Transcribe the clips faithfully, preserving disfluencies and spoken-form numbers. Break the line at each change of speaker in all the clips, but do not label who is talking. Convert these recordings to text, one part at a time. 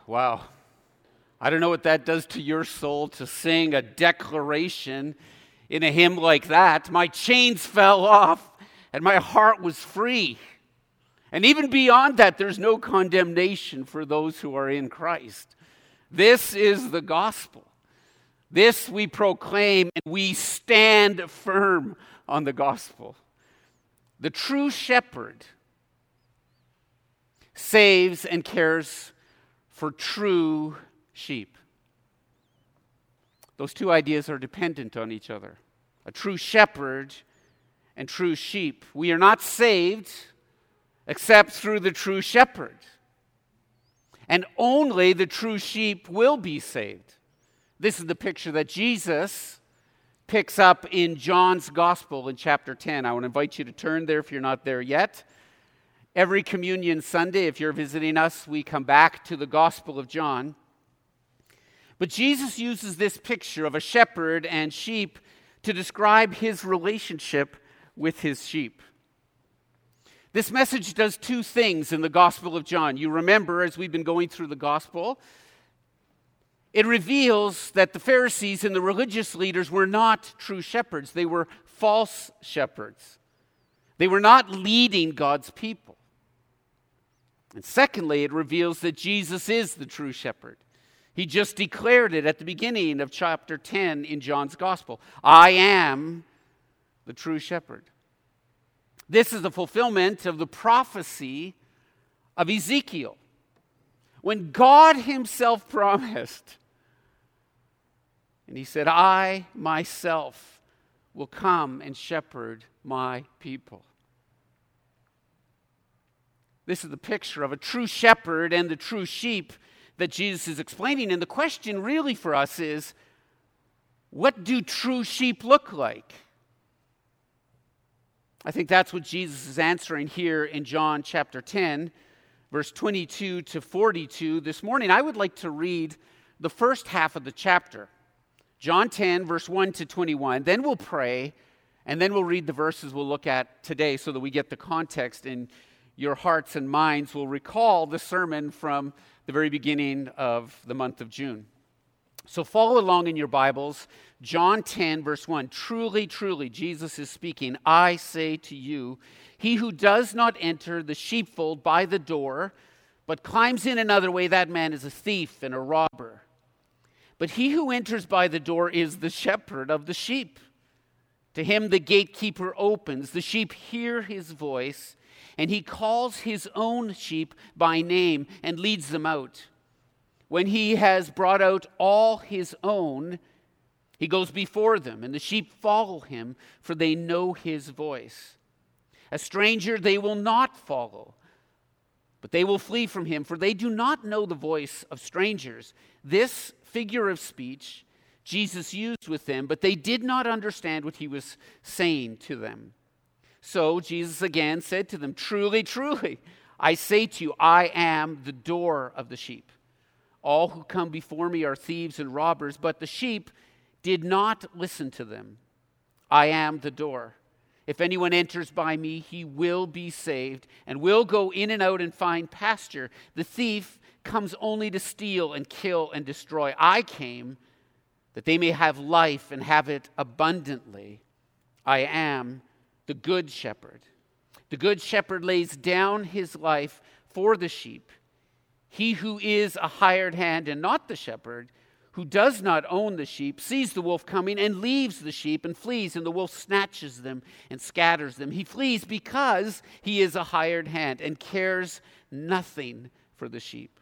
Wow. I don't know what that does to your soul to sing a declaration in a hymn like that. My chains fell off and my heart was free. And even beyond that, there's no condemnation for those who are in Christ. This is the gospel. This we proclaim, and we stand firm on the gospel. The true shepherd saves and cares for true sheep. Those two ideas are dependent on each other. A true shepherd and true sheep. We are not saved except through the true shepherd. And only the true sheep will be saved. This is the picture that Jesus picks up in John's Gospel in chapter ten. I want to invite you to turn there if you're not there yet. Every Communion Sunday, if you're visiting us, we come back to the Gospel of John. But Jesus uses this picture of a shepherd and sheep to describe his relationship with his sheep. This message does two things in the Gospel of John. You remember, as we've been going through the Gospel, it reveals that the Pharisees and the religious leaders were not true shepherds. They were false shepherds. They were not leading God's people. And secondly, it reveals that Jesus is the true shepherd. He just declared it at the beginning of chapter ten in John's Gospel. I am the true shepherd. This is the fulfillment of the prophecy of Ezekiel. When God himself promised, and he said, I myself will come and shepherd my people. This is the picture of a true shepherd and the true sheep that Jesus is explaining. And the question really for us is, what do true sheep look like? I think that's what Jesus is answering here in John chapter ten, verse twenty-two to forty-two. This morning, I would like to read the first half of the chapter. John ten, verse one to twenty-one. Then we'll pray, and then we'll read the verses we'll look at today so that we get the context and your hearts and minds will recall the sermon from the very beginning of the month of June. So follow along in your Bibles. John ten, verse one. Truly, truly, Jesus is speaking. I say to you, he who does not enter the sheepfold by the door, but climbs in another way, that man is a thief and a robber. But he who enters by the door is the shepherd of the sheep. To him the gatekeeper opens. The sheep hear his voice, and he calls his own sheep by name and leads them out. When he has brought out all his own, he goes before them, and the sheep follow him, for they know his voice. A stranger they will not follow, but they will flee from him, for they do not know the voice of strangers. This figure of speech Jesus used with them, but they did not understand what he was saying to them. So Jesus again said to them, Truly, truly, I say to you, I am the door of the sheep. All who come before me are thieves and robbers, but the sheep did not listen to them. I am the door. If anyone enters by me, he will be saved and will go in and out and find pasture. The thief comes only to steal and kill and destroy. I came that they may have life and have it abundantly. I am the good shepherd. The good shepherd lays down his life for the sheep. He who is a hired hand and not the shepherd, who does not own the sheep, sees the wolf coming and leaves the sheep and flees, and the wolf snatches them and scatters them. He flees because he is a hired hand and cares nothing for the sheep.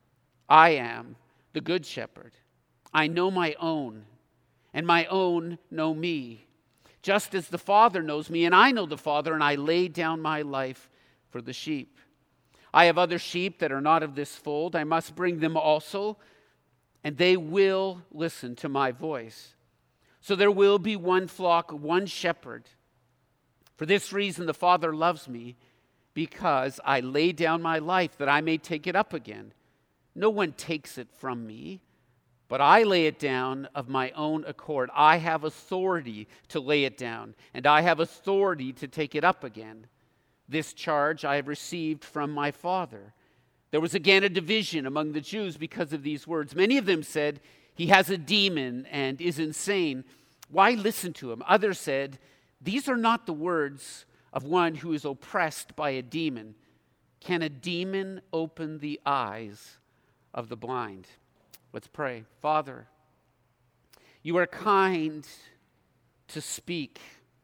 I am the good shepherd. I know my own, and my own know me, just as the Father knows me, and I know the Father, and I lay down my life for the sheep. I have other sheep that are not of this fold. I must bring them also, and they will listen to my voice. So there will be one flock, one shepherd. For this reason the Father loves me, because I lay down my life that I may take it up again. No one takes it from me, but I lay it down of my own accord. I have authority to lay it down, and I have authority to take it up again. This charge I have received from my Father. There was again a division among the Jews because of these words. Many of them said, "He has a demon and is insane. Why listen to him?" Others said, "These are not the words of one who is oppressed by a demon. Can a demon open the eyes of the blind?" Let's pray. Father, you are kind to speak.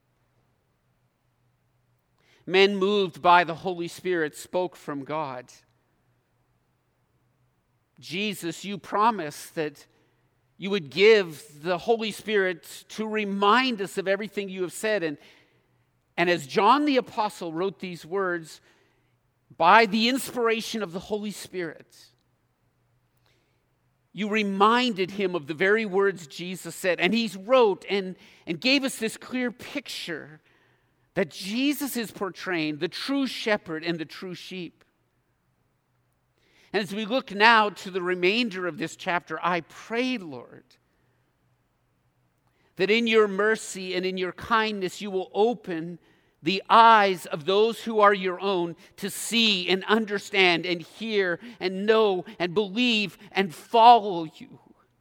Men moved by the Holy Spirit spoke from God. Jesus, you promised that you would give the Holy Spirit to remind us of everything you have said. And, and as John the Apostle wrote these words, by the inspiration of the Holy Spirit, you reminded him of the very words Jesus said. And he wrote and, and gave us this clear picture that Jesus is portraying the true shepherd and the true sheep. And as we look now to the remainder of this chapter, I pray, Lord, that in your mercy and in your kindness you will open the eyes of those who are your own to see and understand and hear and know and believe and follow you.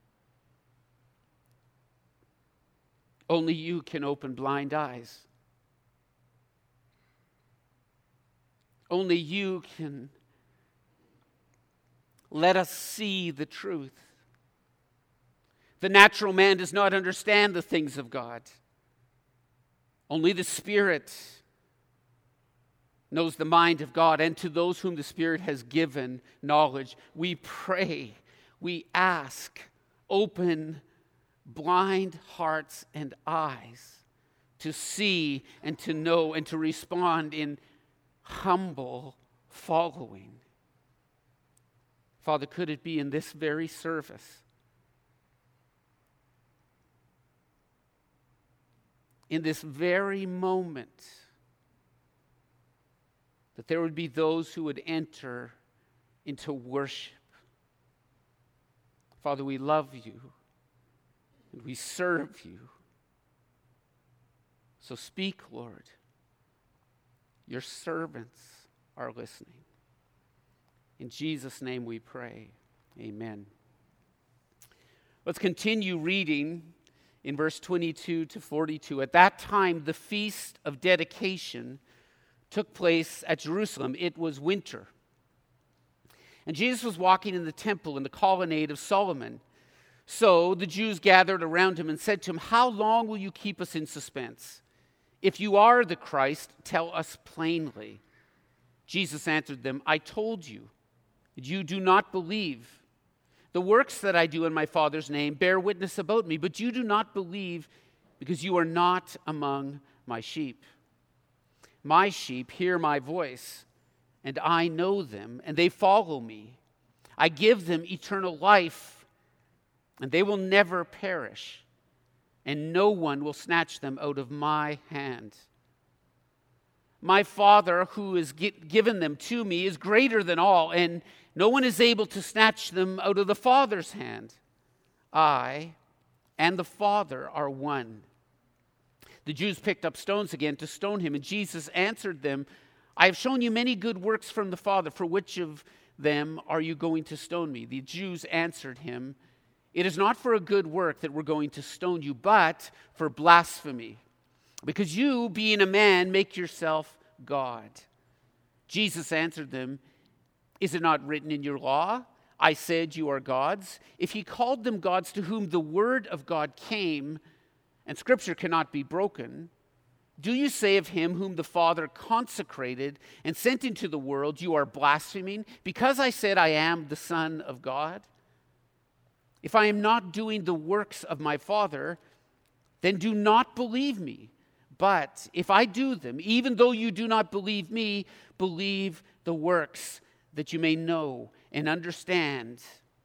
Only you can open blind eyes. Only you can let us see the truth. The natural man does not understand the things of God. Only the Spirit knows the mind of God, and to those whom the Spirit has given knowledge, we pray, we ask, open blind hearts and eyes to see and to know and to respond in humble following. Father, could it be in this very service, in this very moment, that there would be those who would enter into worship. Father, we love you and we serve you. So speak, Lord. Your servants are listening. In Jesus' name we pray. Amen. Let's continue reading in verse twenty-two to forty-two. At that time, the feast of dedication took place at Jerusalem. It was winter. And Jesus was walking in the temple in the colonnade of Solomon. So the Jews gathered around him and said to him, "How long will you keep us in suspense? If you are the Christ, tell us plainly." Jesus answered them, "I told you, you do not believe. The works that I do in my Father's name bear witness about me, but you do not believe because you are not among my sheep. My sheep hear my voice, and I know them, and they follow me. I give them eternal life, and they will never perish, and no one will snatch them out of my hand. My Father, who has given them to me, is greater than all, and no one is able to snatch them out of the Father's hand. I and the Father are one." The Jews picked up stones again to stone him, and Jesus answered them, "I have shown you many good works from the Father. For which of them are you going to stone me?" The Jews answered him, "It is not for a good work that we're going to stone you, but for blasphemy, because you, being a man, make yourself God." Jesus answered them, "Is it not written in your law, I said you are gods?" If he called them gods to whom the word of God came, and Scripture cannot be broken, do you say of him whom the Father consecrated and sent into the world, you are blaspheming, because I said I am the Son of God? If I am not doing the works of my Father, then do not believe me. But if I do them, even though you do not believe me, believe the works, that you may know and understand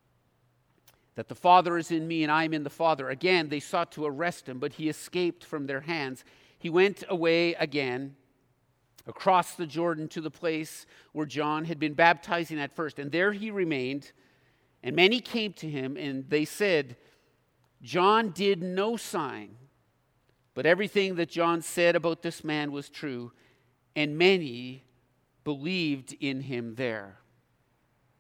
that the Father is in me and I am in the Father. Again, they sought to arrest him, but he escaped from their hands. He went away again across the Jordan to the place where John had been baptizing at first, and there he remained. And many came to him, and they said, "John did no sign, but everything that John said about this man was true." And many believed in him there.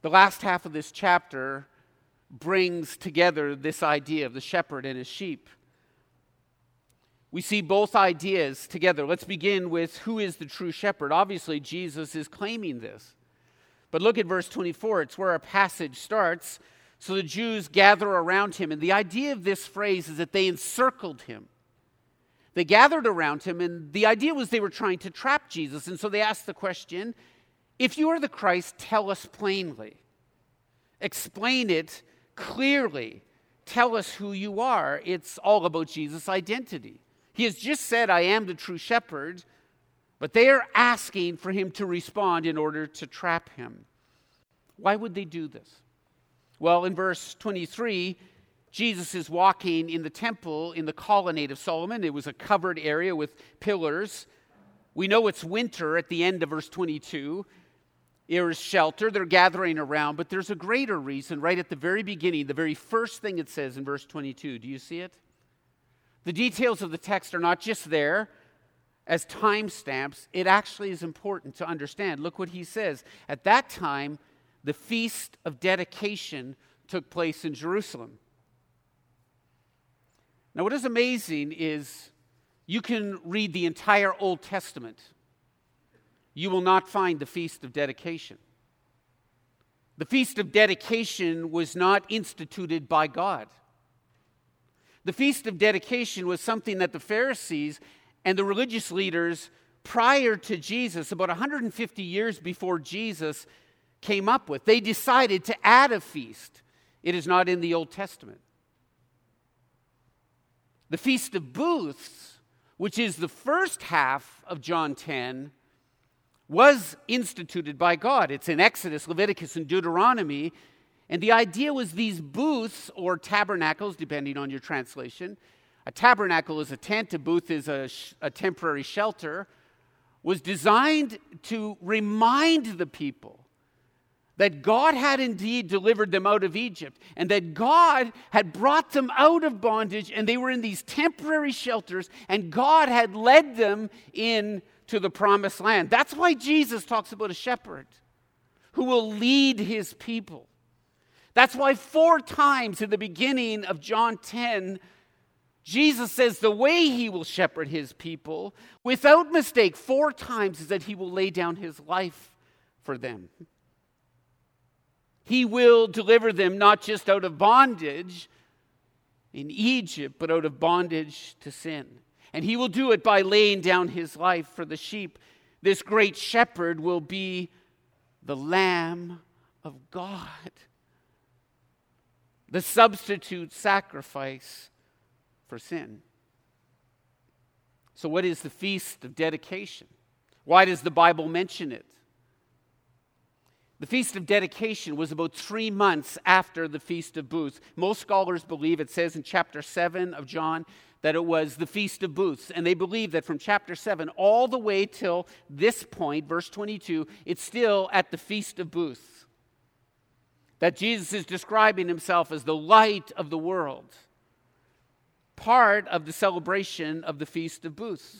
The last half of this chapter brings together this idea of the shepherd and his sheep. We see both ideas together. Let's begin with who is the true shepherd. Obviously, Jesus is claiming this. But look at verse twenty-four. It's where our passage starts. So the Jews gather around him. And the idea of this phrase is that they encircled him. They gathered around him, and the idea was they were trying to trap Jesus. And so they asked the question, if you are the Christ, tell us plainly. Explain it clearly. Tell us who you are. It's all about Jesus' identity. He has just said, I am the true shepherd, but they are asking for him to respond in order to trap him. Why would they do this? Well, in verse twenty-three, Jesus is walking in the temple in the colonnade of Solomon. It was a covered area with pillars. We know it's winter at the end of verse twenty-two. There is shelter. They're gathering around, but there's a greater reason right at the very beginning, the very first thing it says in verse twenty-two. Do you see it? The details of the text are not just there as timestamps. It actually is important to understand. Look what he says. At that time, the Feast of Dedication took place in Jerusalem. Now, what is amazing is you can read the entire Old Testament. You will not find the Feast of Dedication. The Feast of Dedication was not instituted by God. The Feast of Dedication was something that the Pharisees and the religious leaders prior to Jesus, about one hundred fifty years before Jesus, came up with. They decided to add a feast. It is not in the Old Testament. The Feast of Booths, which is the first half of John ten, was instituted by God. It's in Exodus, Leviticus, and Deuteronomy. And the idea was these booths, or tabernacles, depending on your translation. A tabernacle is a tent, a booth is a, sh- a temporary shelter, was designed to remind the people that God had indeed delivered them out of Egypt, and that God had brought them out of bondage, and they were in these temporary shelters, and God had led them into the promised land. That's why Jesus talks about a shepherd who will lead his people. That's why four times in the beginning of John ten, Jesus says the way he will shepherd his people, without mistake, four times is that he will lay down his life for them. He will deliver them not just out of bondage in Egypt, but out of bondage to sin. And he will do it by laying down his life for the sheep. This great shepherd will be the Lamb of God, the substitute sacrifice for sin. So what is the Feast of Dedication? Why does the Bible mention it? The Feast of Dedication was about three months after the Feast of Booths. Most scholars believe, it says in chapter seven of John, that it was the Feast of Booths. And they believe that from chapter seven all the way till this point, verse twenty-two, it's still at the Feast of Booths. That Jesus is describing himself as the light of the world. Part of the celebration of the Feast of Booths.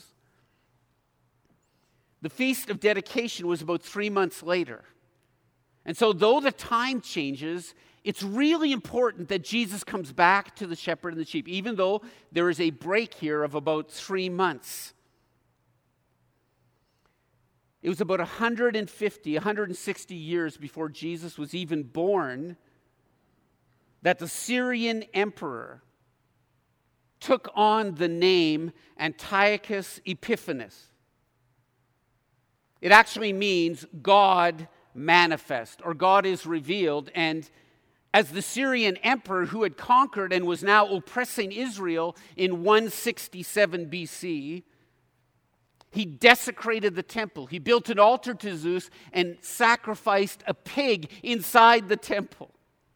The Feast of Dedication was about three months later. And so though the time changes, it's really important that Jesus comes back to the shepherd and the sheep, even though there is a break here of about three months. It was about one hundred fifty, one hundred sixty years before Jesus was even born that the Syrian emperor took on the name Antiochus Epiphanes. It actually means God manifest, or God is revealed. And as the Syrian emperor who had conquered and was now oppressing Israel in one sixty-seven B C, he desecrated the temple. He built an altar to Zeus and sacrificed a pig inside the temple.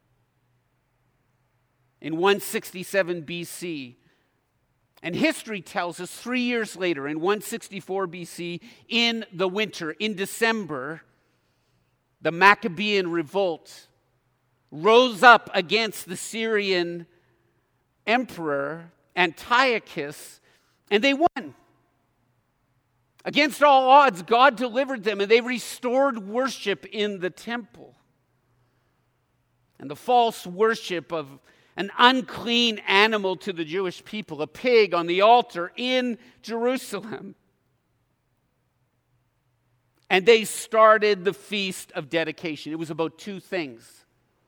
In one sixty-seven B C, and history tells us three years later, in one sixty-four B C, in the winter, in December, the Maccabean revolt rose up against the Syrian emperor Antiochus, and they won. Against all odds, God delivered them, and they restored worship in the temple. and the false worship of an unclean animal to the Jewish people, a pig on the altar in Jerusalem. And they started the Feast of Dedication. It was about two things.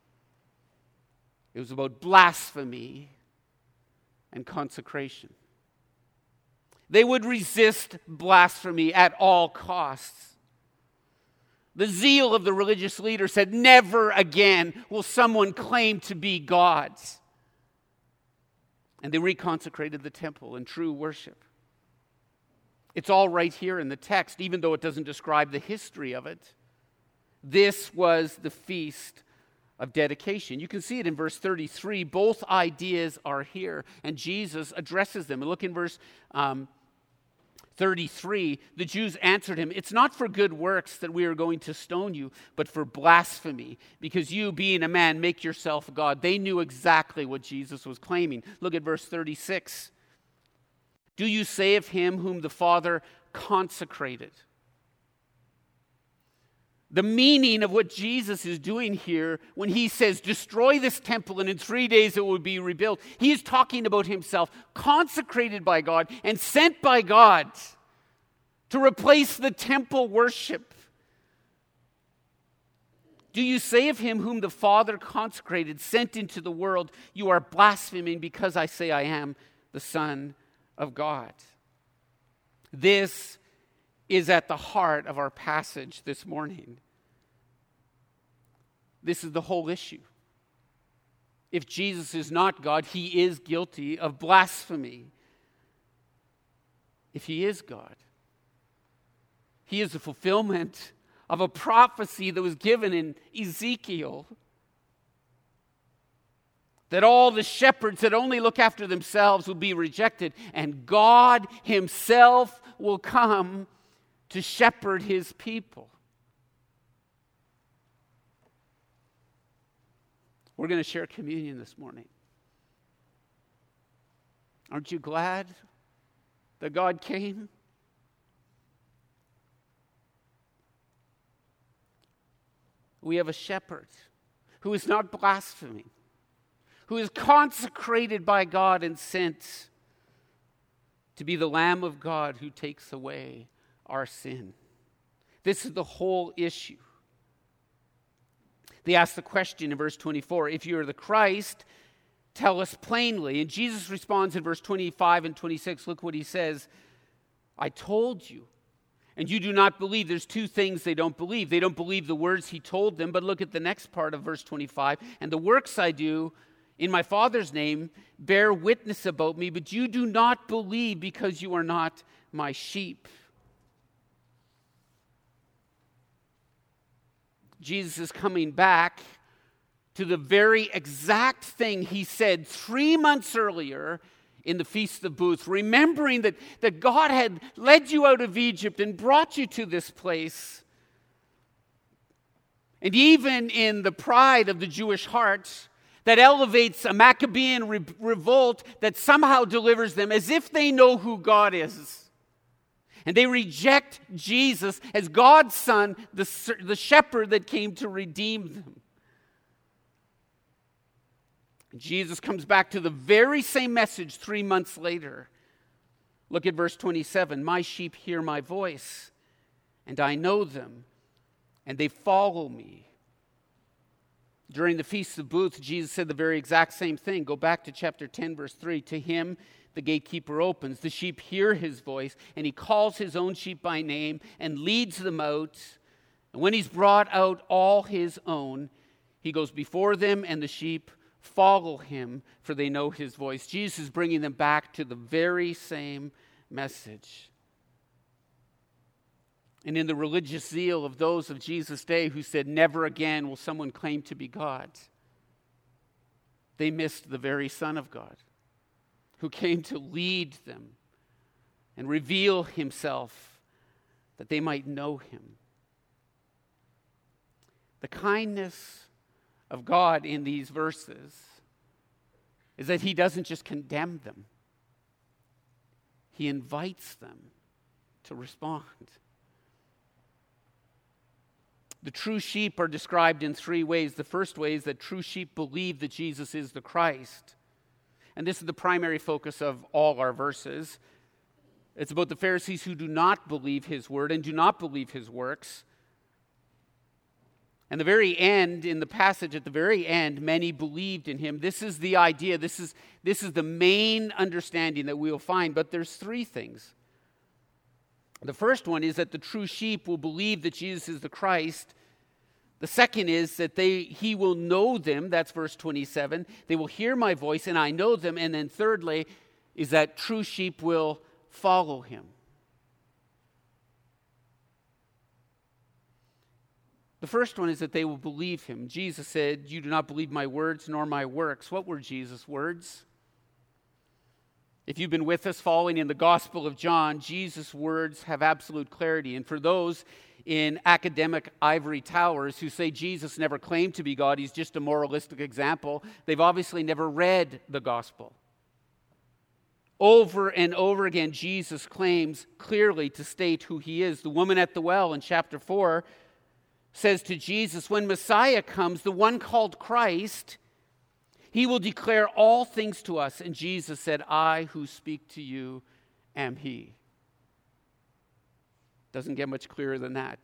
It was about blasphemy and consecration. They would resist blasphemy at all costs. The zeal of the religious leader said, never again will someone claim to be God's. And they reconsecrated the temple in true worship. It's all right here in the text, even though it doesn't describe the history of it. This was the Feast of Dedication. You can see it in verse thirty-three. Both ideas are here, and Jesus addresses them. And look in verse um, thirty-three. The Jews answered him, "It's not for good works that we are going to stone you, but for blasphemy, because you, being a man, make yourself God." They knew exactly what Jesus was claiming. Look at verse thirty-six. "Do you say of him whom the Father consecrated?" The meaning of what Jesus is doing here when he says, destroy this temple and in three days it will be rebuilt. He is talking about himself, consecrated by God and sent by God to replace the temple worship. "Do you say of him whom the Father consecrated, sent into the world, you are blaspheming because I say I am the Son of God?" This is at the heart of our passage this morning. This is the whole issue. If Jesus is not God, he is guilty of blasphemy. If he is God, he is the fulfillment of a prophecy that was given in Ezekiel, that all the shepherds that only look after themselves will be rejected, and God himself will come to shepherd his people. We're going to share communion this morning. Aren't you glad that God came? We have a shepherd who is not blaspheming, who is consecrated by God and sent to be the Lamb of God who takes away our sin. This is the whole issue. They ask the question in verse twenty-four, "If you are the Christ, tell us plainly." And Jesus responds in verse twenty-five and twenty-six. Look what he says. "I told you, and you do not believe." There's two things they don't believe. They don't believe the words he told them, but look at the next part of verse twenty-five. "And the works I do in my Father's name bear witness about me, but you do not believe because you are not my sheep." Jesus is coming back to the very exact thing he said three months earlier in the Feast of Booths, remembering that, that God had led you out of Egypt and brought you to this place. And even in the pride of the Jewish heart that elevates a Maccabean re- revolt that somehow delivers them as if they know who God is. And they reject Jesus as God's Son, the, the shepherd that came to redeem them. And Jesus comes back to the very same message three months later. Look at verse twenty-seven. "My sheep hear my voice, and I know them, and they follow me." During the Feast of Booths, Jesus said the very exact same thing. Go back to chapter ten, verse three. "To him the gatekeeper opens. The sheep hear his voice, and he calls his own sheep by name and leads them out. And when he's brought out all his own, he goes before them, and the sheep follow him, for they know his voice." Jesus is bringing them back to the very same message. And in the religious zeal of those of Jesus' day who said, never again will someone claim to be God, they missed the very Son of God, who came to lead them and reveal himself that they might know him. The kindness of God in these verses is that he doesn't just condemn them. He invites them to respond. The true sheep are described in three ways. The first way is that true sheep believe that Jesus is the Christ. And this is the primary focus of all our verses. It's about the Pharisees who do not believe his word and do not believe his works. And the very end, in the passage at the very end, many believed in him. This is the idea. This is, this is the main understanding that we'll find. But there's three things. The first one is that the true sheep will believe that Jesus is the Christ. The second is that they he will know them. That's verse twenty-seven. They will hear my voice and I know them. And then thirdly is that true sheep will follow him. The first one is that they will believe him. Jesus said, "You do not believe my words nor my works." What were Jesus' words? If you've been with us following in the Gospel of John, Jesus' words have absolute clarity. And for those in academic ivory towers who say Jesus never claimed to be God, he's just a moralistic example, they've obviously never read the Gospel. Over and over again, Jesus claims clearly to state who he is. The woman at the well in chapter four says to Jesus, when Messiah comes, the one called Christ, he will declare all things to us. And Jesus said, I who speak to you am he. Doesn't get much clearer than that.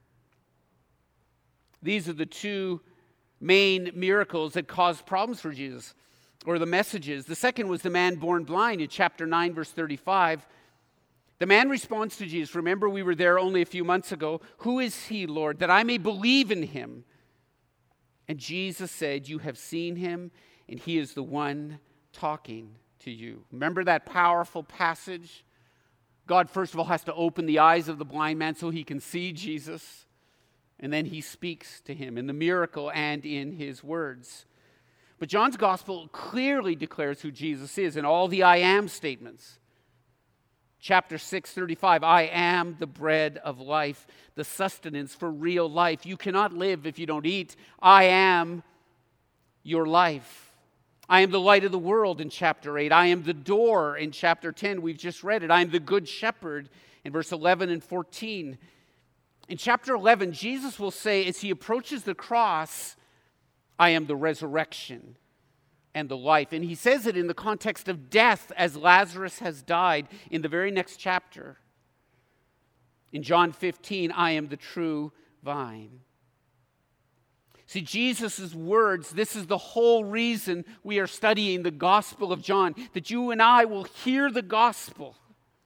These are the two main miracles that caused problems for Jesus, or the messages. The second was the man born blind in chapter nine, verse thirty-five. The man responds to Jesus. Remember, we were there only a few months ago. Who is he, Lord, that I may believe in him? And Jesus said, you have seen him, and he is the one talking to you. Remember that powerful passage? God, first of all, has to open the eyes of the blind man so he can see Jesus. And then he speaks to him in the miracle and in his words. But John's gospel clearly declares who Jesus is in all the I am statements. Chapter six, thirty-five, I am the bread of life, the sustenance for real life. You cannot live if you don't eat. I am your life. I am the light of the world in chapter eight. I am the door in chapter ten. We've just read it. I am the good shepherd in verse eleven and fourteen. In chapter eleven, Jesus will say as he approaches the cross, I am the resurrection and the life. And he says it in the context of death as Lazarus has died in the very next chapter. In John fifteen, I am the true vine. See, Jesus' words, this is the whole reason we are studying the Gospel of John, that you and I will hear the Gospel.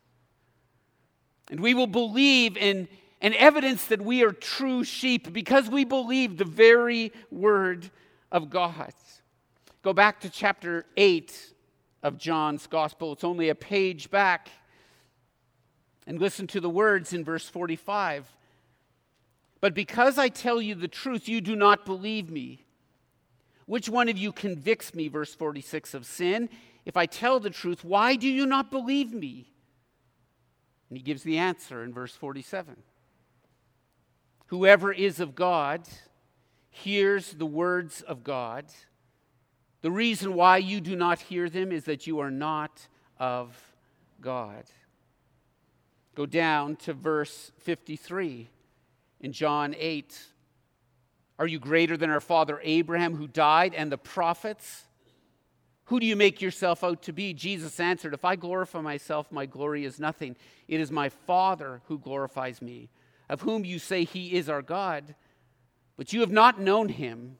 And we will believe in an evidence that we are true sheep because we believe the very word of God. Go back to chapter eight of John's Gospel. It's only a page back. And listen to the words in verse forty-five. But because I tell you the truth, you do not believe me. Which one of you convicts me, verse forty-six, of sin? If I tell the truth, why do you not believe me? And he gives the answer in verse forty-seven. Whoever is of God hears the words of God. The reason why you do not hear them is that you are not of God. Go down to verse fifty-three. In John eight, are you greater than our father Abraham who died and the prophets? Who do you make yourself out to be? Jesus answered, if I glorify myself, my glory is nothing. It is my Father who glorifies me, of whom you say he is our God. But you have not known him.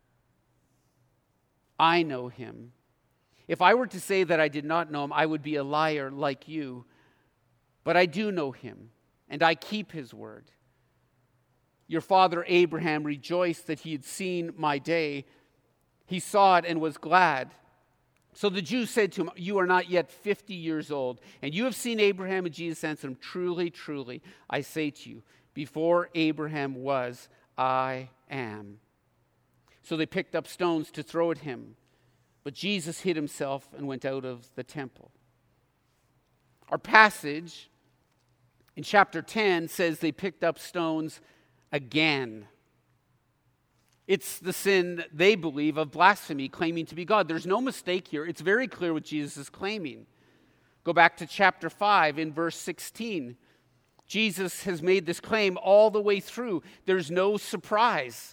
I know him. If I were to say that I did not know him, I would be a liar like you. But I do know him, and I keep his word. Your father Abraham rejoiced that he had seen my day. He saw it and was glad. So the Jews said to him, you are not yet fifty years old, and you have seen Abraham. And Jesus answered him, truly, truly, I say to you, before Abraham was, I am. So they picked up stones to throw at him. But Jesus hid himself and went out of the temple. Our passage in chapter ten says they picked up stones again. It's the sin they believe of blasphemy, claiming to be God. There's no mistake here. It's very clear what Jesus is claiming. Go back to chapter five in verse sixteen. Jesus has made this claim all the way through. There's no surprise.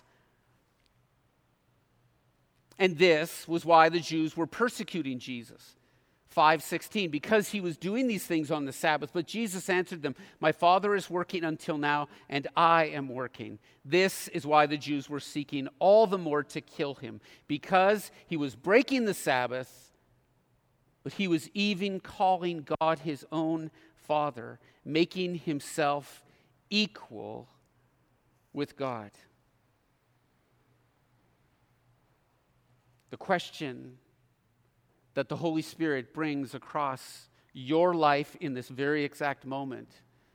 And this was why the Jews were persecuting Jesus. five sixteen, because he was doing these things on the Sabbath. But Jesus answered them, my Father is working until now, and I am working. This is why the Jews were seeking all the more to kill him, because he was breaking the Sabbath, but he was even calling God his own Father, making himself equal with God. The question that the Holy Spirit brings across your life in this very exact moment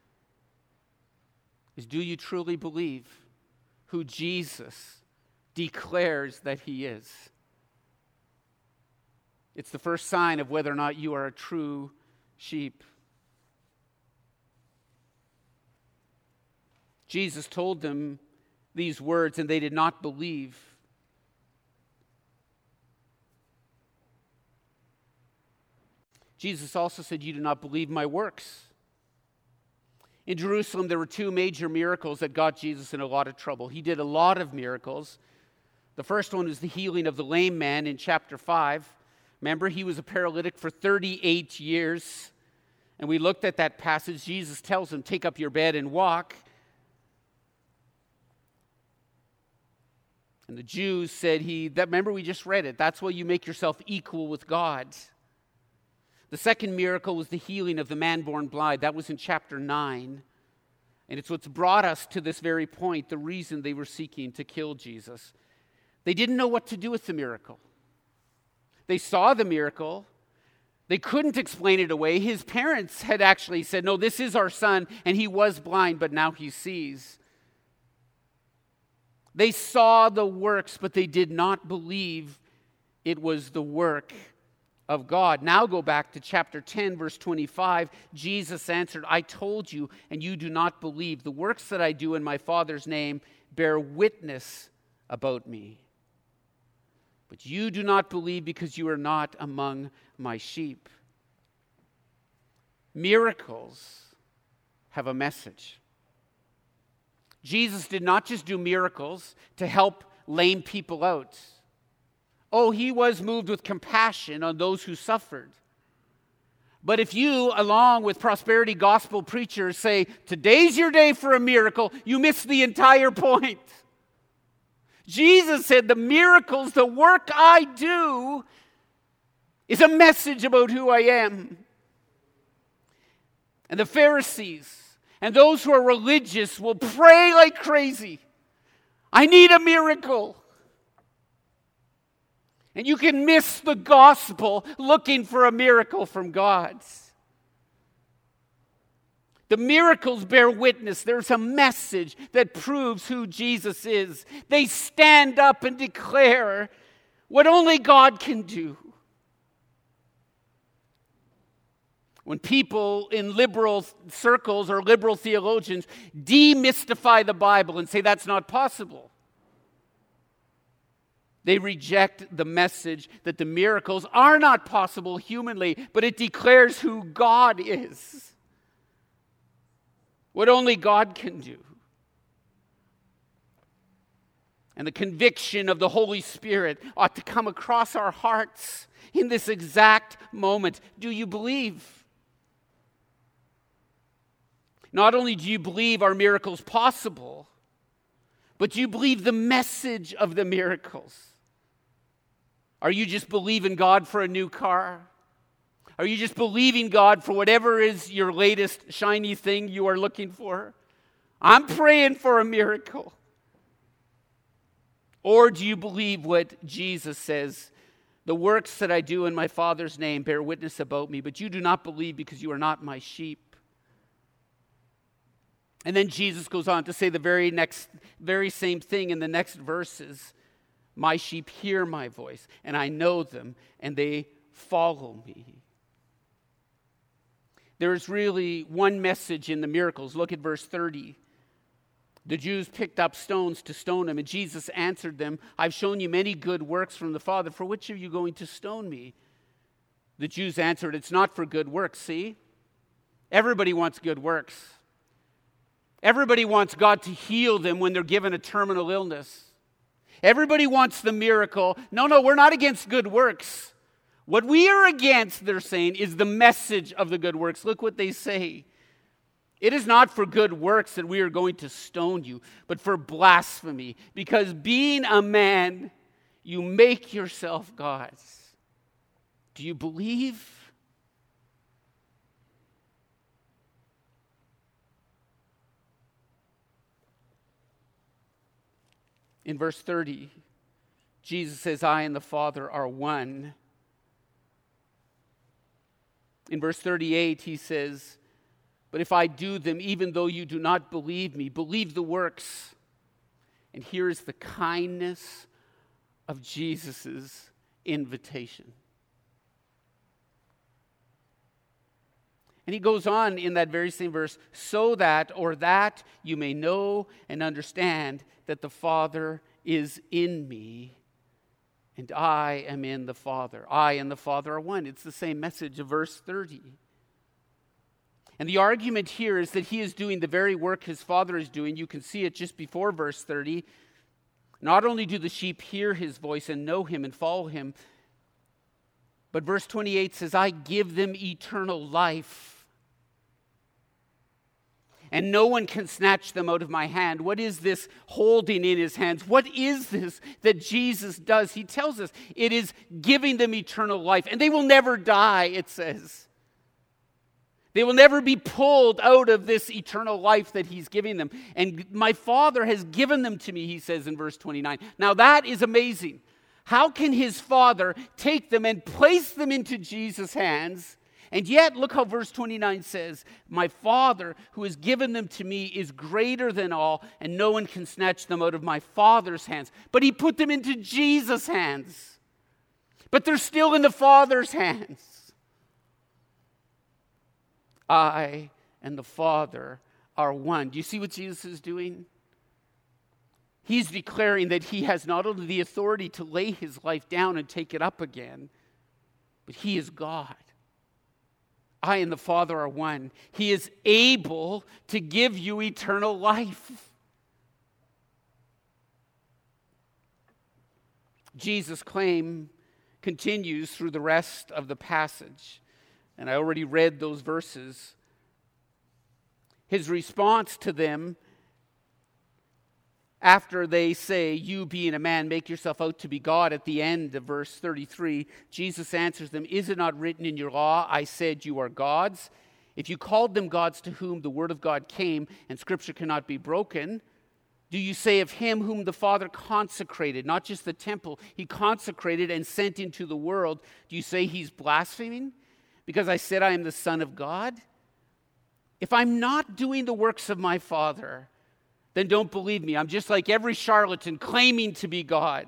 is, do you truly believe who Jesus declares that he is? It's the first sign of whether or not you are a true sheep. Jesus told them these words, and they did not believe. Jesus also said, you do not believe my works. In Jerusalem, there were two major miracles that got Jesus in a lot of trouble. He did a lot of miracles. The first one was the healing of the lame man in chapter five. Remember, he was a paralytic for thirty-eight years. And we looked at that passage. Jesus tells him, take up your bed and walk. And the Jews said, he, that, remember we just read it, that's why you make yourself equal with God. The second miracle was the healing of the man born blind. That was in chapter nine. And it's what's brought us to this very point, the reason they were seeking to kill Jesus. They didn't know what to do with the miracle. They saw the miracle. They couldn't explain it away. His parents had actually said, no, this is our son, and he was blind, but now he sees. They saw the works, but they did not believe it was the work of God. Now go back to chapter ten, verse twenty-five. Jesus answered, I told you, and you do not believe. The works that I do in my Father's name bear witness about me. But you do not believe because you are not among my sheep. Miracles have a message. Jesus did not just do miracles to help lame people out. Oh, he was moved with compassion on those who suffered. But if you, along with prosperity gospel preachers, say, today's your day for a miracle, you miss the entire point. Jesus said, the miracles, the work I do, is a message about who I am. And the Pharisees and those who are religious will pray like crazy. I need a miracle. And you can miss the gospel looking for a miracle from God. The miracles bear witness. There's a message that proves who Jesus is. They stand up and declare what only God can do. When people in liberal circles or liberal theologians demystify the Bible and say that's not possible, they reject the message that the miracles are not possible humanly, but it declares who God is. What only God can do. And the conviction of the Holy Spirit ought to come across our hearts in this exact moment. Do you believe? Not only do you believe are miracles possible, but do you believe the message of the miracles? Are you just believing God for a new car? Are you just believing God for whatever is your latest shiny thing you are looking for? I'm praying for a miracle. Or do you believe what Jesus says? The works that I do in my Father's name bear witness about me, but you do not believe because you are not my sheep. And then Jesus goes on to say the very next, very same thing in the next verses. My sheep hear my voice, and I know them, and they follow me. There is really one message in the miracles. Look at verse thirty. The Jews picked up stones to stone him, and Jesus answered them, I've shown you many good works from the Father. For which are you going to stone me? The Jews answered, it's not for good works, see? Everybody wants good works. Everybody wants God to heal them when they're given a terminal illness. Everybody wants the miracle. No, no, we're not against good works. What we are against, they're saying, is the message of the good works. Look what they say. It is not for good works that we are going to stone you, but for blasphemy. Because being a man, you make yourself gods. Do you believe? In verse thirty, Jesus says, I and the Father are one. In verse thirty-eight, he says, but if I do them, even though you do not believe me, believe the works. And here is the kindness of Jesus' invitation. And he goes on in that very same verse, so that, or that you may know and understand that the Father is in me and I am in the Father. I and the Father are one. It's the same message of verse thirty. And the argument here is that he is doing the very work his Father is doing. You can see it just before verse thirty. Not only do the sheep hear his voice and know him and follow him, but verse twenty-eight says, I give them eternal life. And no one can snatch them out of my hand. What is this holding in his hands? What is this that Jesus does? He tells us it is giving them eternal life. And they will never die, it says. They will never be pulled out of this eternal life that he's giving them. And my Father has given them to me, he says in verse twenty-nine. Now that is amazing. How can his Father take them and place them into Jesus' hands? And yet, look how verse twenty-nine says, my Father who has given them to me is greater than all, and no one can snatch them out of my Father's hands. But he put them into Jesus' hands. But they're still in the Father's hands. I and the Father are one. Do you see what Jesus is doing? He's declaring that he has not only the authority to lay his life down and take it up again, but he is God. I and the Father are one. He is able to give you eternal life. Jesus' claim continues through the rest of the passage. And I already read those verses. His response to them, after they say, you being a man, make yourself out to be God, at the end of verse thirty-three, Jesus answers them, is it not written in your law, I said you are gods? If you called them gods to whom the word of God came, and scripture cannot be broken, do you say of him whom the Father consecrated, not just the temple, he consecrated and sent into the world, do you say he's blaspheming? Because I said I am the Son of God? If I'm not doing the works of my Father, then don't believe me. I'm just like every charlatan claiming to be God.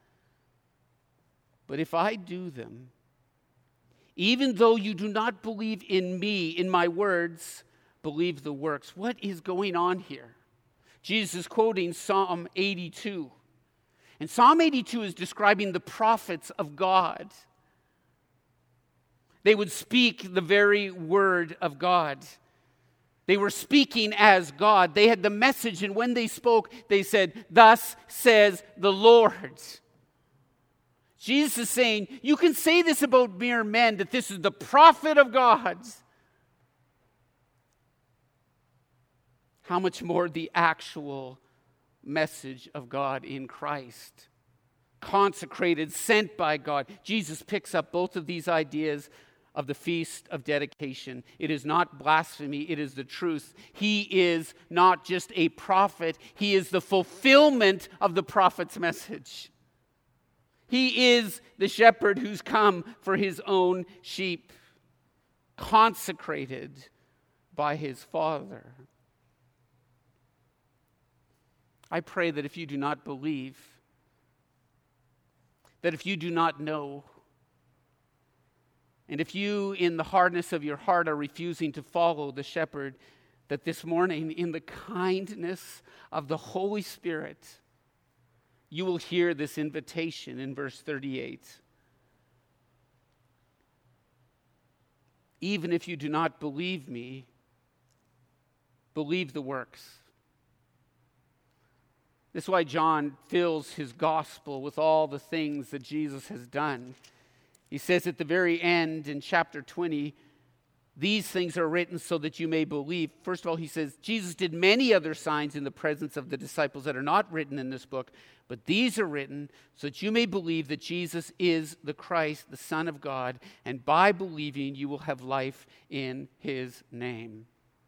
But if I do them, even though you do not believe in me, in my words, believe the works. What is going on here? Jesus is quoting Psalm eighty-two. And Psalm eighty-two is describing the prophets of God. They would speak the very word of God. They were speaking as God. They had the message, and when they spoke, they said, thus says the Lord. Jesus is saying, you can say this about mere men, that this is the prophet of God. How much more the actual message of God in Christ. Consecrated, sent by God. Jesus picks up both of these ideas of the Feast of Dedication. It is not blasphemy, it is the truth. He is not just a prophet, he is the fulfillment of the prophet's message. He is the shepherd who's come for his own sheep, consecrated by his Father. I pray that if you do not believe, that if you do not know, and if you, in the hardness of your heart, are refusing to follow the shepherd, that this morning, in the kindness of the Holy Spirit, you will hear this invitation in verse thirty-eight. Even if you do not believe me, believe the works. This is why John fills his gospel with all the things that Jesus has done. He says at the very end in chapter twenty, these things are written so that you may believe. First of all, he says, Jesus did many other signs in the presence of the disciples that are not written in this book, but these are written so that you may believe that Jesus is the Christ, the Son of God, and by believing you will have life in his name.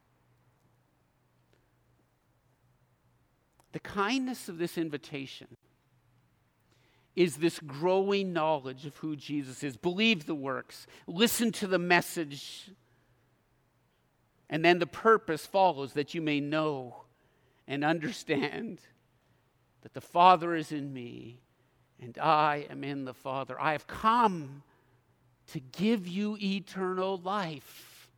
The kindness of this invitation is this growing knowledge of who Jesus is. Believe the works. Listen to the message. And then the purpose follows, that you may know and understand that the Father is in me and I am in the Father. I have come to give you eternal life.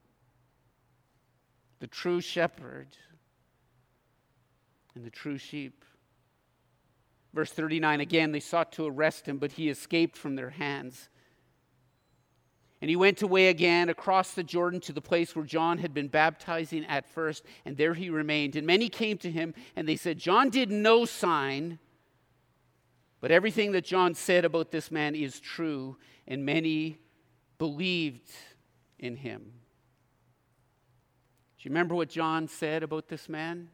The true shepherd and the true sheep. Verse thirty-nine, again, they sought to arrest him, but he escaped from their hands. And he went away again across the Jordan to the place where John had been baptizing at first, and there he remained. And many came to him, and they said, John did no sign, but everything that John said about this man is true, and many believed in him. Do you remember what John said about this man?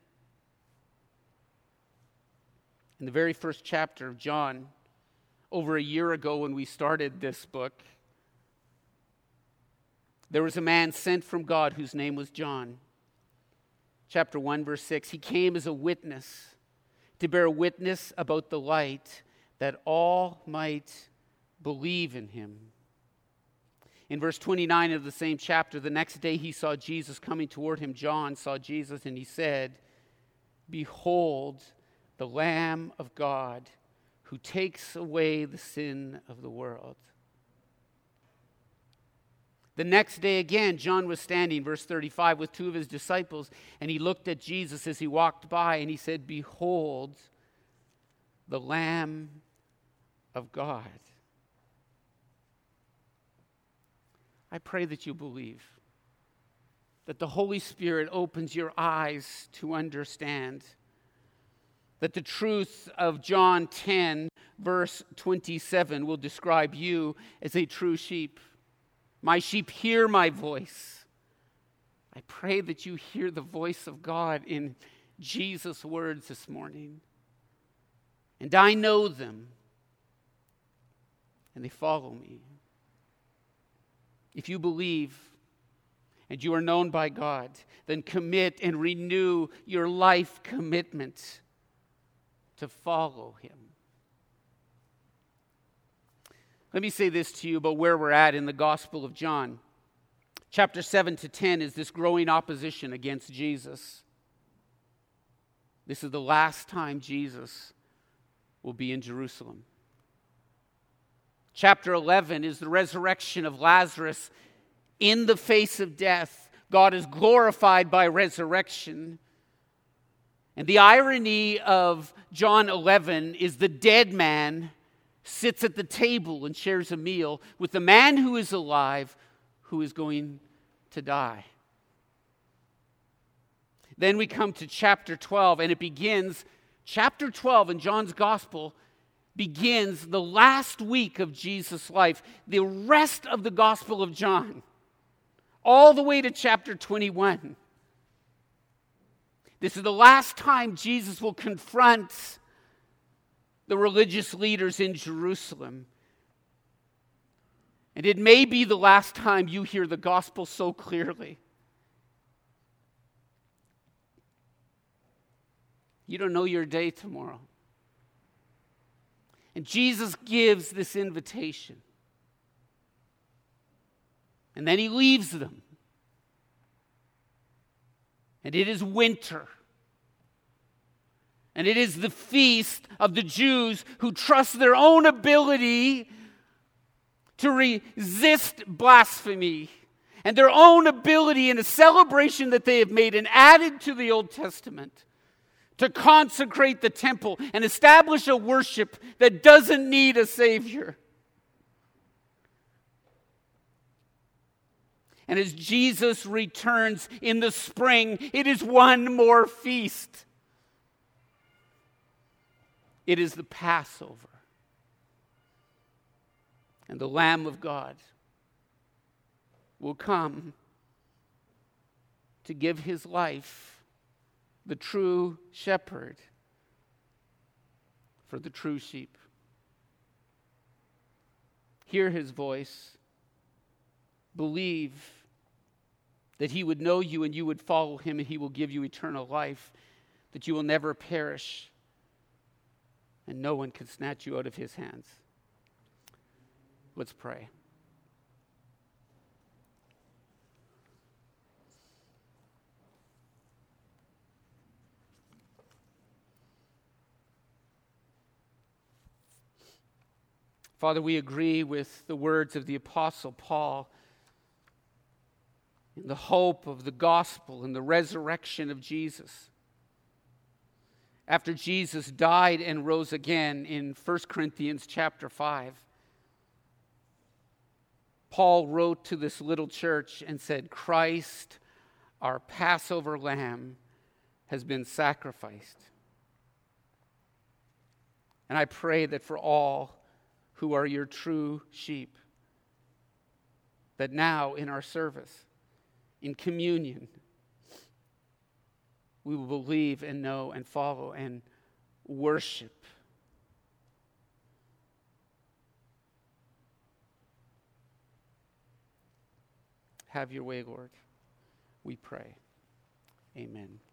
In the very first chapter of John, over a year ago when we started this book, there was a man sent from God whose name was John. Chapter one, verse six, he came as a witness to bear witness about the light, that all might believe in him. In verse twenty-nine of the same chapter, the next day he saw Jesus coming toward him. John saw Jesus and he said, Behold, the Lamb of God who takes away the sin of the world. The next day again, John was standing, verse thirty-five, with two of his disciples, and he looked at Jesus as he walked by, and he said, Behold, the Lamb of God. I pray that you believe, that the Holy Spirit opens your eyes to understand, that the truth of John ten, verse twenty-seven, will describe you as a true sheep. My sheep hear my voice. I pray that you hear the voice of God in Jesus' words this morning. And I know them, and they follow me. If you believe and you are known by God, then commit and renew your life commitment to follow him. Let me say this to you about where we're at in the Gospel of John. Chapter seven to ten is this growing opposition against Jesus. This is the last time Jesus will be in Jerusalem. Chapter eleven is the resurrection of Lazarus in the face of death. God is glorified by resurrection. And the irony of John eleven is the dead man sits at the table and shares a meal with the man who is alive, who is going to die. Then we come to chapter twelve, and it begins, chapter twelve in John's Gospel begins the last week of Jesus' life. The rest of the Gospel of John, all the way to chapter twenty-one. This is the last time Jesus will confront the religious leaders in Jerusalem. And it may be the last time you hear the gospel so clearly. You don't know your day tomorrow. And Jesus gives this invitation. And then he leaves them. And it is winter. And it is the feast of the Jews who trust their own ability to resist blasphemy and their own ability in a celebration that they have made and added to the Old Testament to consecrate the temple and establish a worship that doesn't need a Savior. And as Jesus returns in the spring, it is one more feast. It is the Passover. And the Lamb of God will come to give his life, the true shepherd, for the true sheep. Hear his voice. Believe that he would know you and you would follow him, and he will give you eternal life, that you will never perish, and no one can snatch you out of his hands. Let's pray. Father, we agree with the words of the Apostle Paul in the hope of the gospel and the resurrection of Jesus. After Jesus died and rose again in First Corinthians chapter five, Paul wrote to this little church and said, Christ, our Passover lamb, has been sacrificed. And I pray that for all who are your true sheep, that now in our service, in communion, we will believe and know and follow and worship. Have your way, Lord, we pray. Amen.